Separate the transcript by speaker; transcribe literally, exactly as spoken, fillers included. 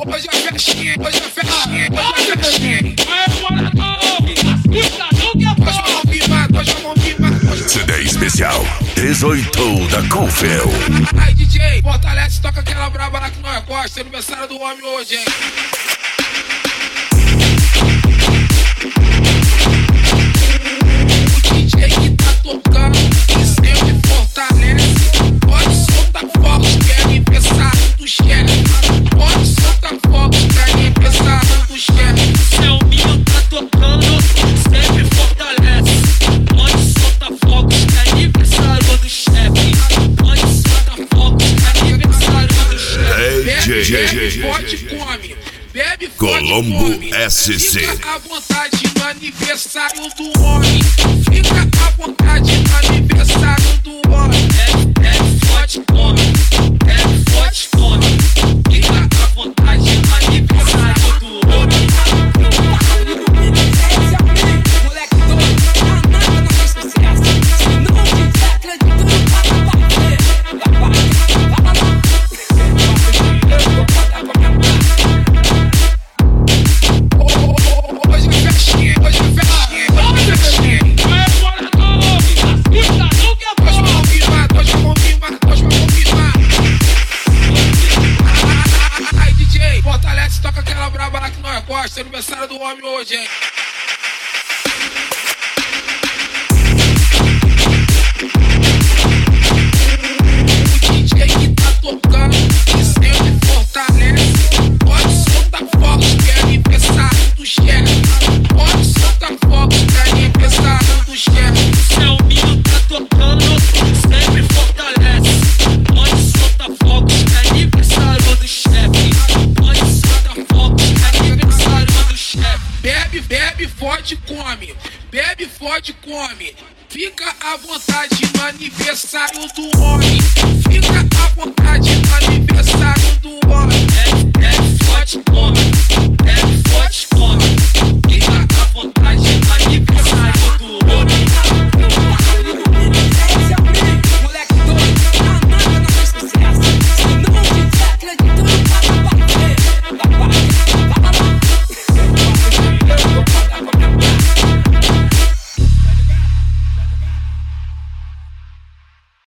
Speaker 1: Hoje é festinha, hoje é festinha, hoje é festinha.
Speaker 2: C D especial dezoito da Confel.
Speaker 1: Aí D J, fortalece, toca aquela braba lá que nós gosta. Aniversário do homem hoje, hein? O D J que tá tocando e sempre fortalece. Pode soltar fogos que é aniversário do chefe. Pode soltar fogos que é aniversário do chefe.
Speaker 3: Seu Minho tá tocando, sempre fortalece. Pode soltar fogos que é aniversário do chefe. Pode soltar fogos que é aniversário do chefe.
Speaker 2: D J
Speaker 1: Bebe, pode, come. Bebe,
Speaker 2: Colombo
Speaker 1: come.
Speaker 2: S C.
Speaker 1: Fica à vontade no aniversário do homem. Fica à vontade no aniversário do homem.
Speaker 3: Bebe forte, come. Bebe forte, come. Fica à vontade no aniversário do homem.
Speaker 4: Moleque doido, amado na sucesso. Se não tiver acreditando, vai bater.
Speaker 1: Hoje é festinha, hoje é festinha, hoje é festinha. Hoje vai confirmar, hoje vai confirmar, hoje vai confirmar. Aí D J, fortalece, toca aquela braba lá que nós gosta. Aniversário do homem hoje, hein? O D J que tá tocando e sempre fortalece. Pode soltar fogos que é aniversário do chefe. Pode soltar fogos que é aniversário do chefe.
Speaker 3: Seu Minho tá tocando, sempre fortalece. Pode soltar fogos que é aniversário do chefe. Pode soltar fogos que é aniversário do chefe.
Speaker 1: Bebe, bebe, fode, come. Bebe, fode, come. Fica à vontade no aniversário do homem. Fica à vontade no aniversário do homem.
Speaker 3: Bebe, bebe forte, come.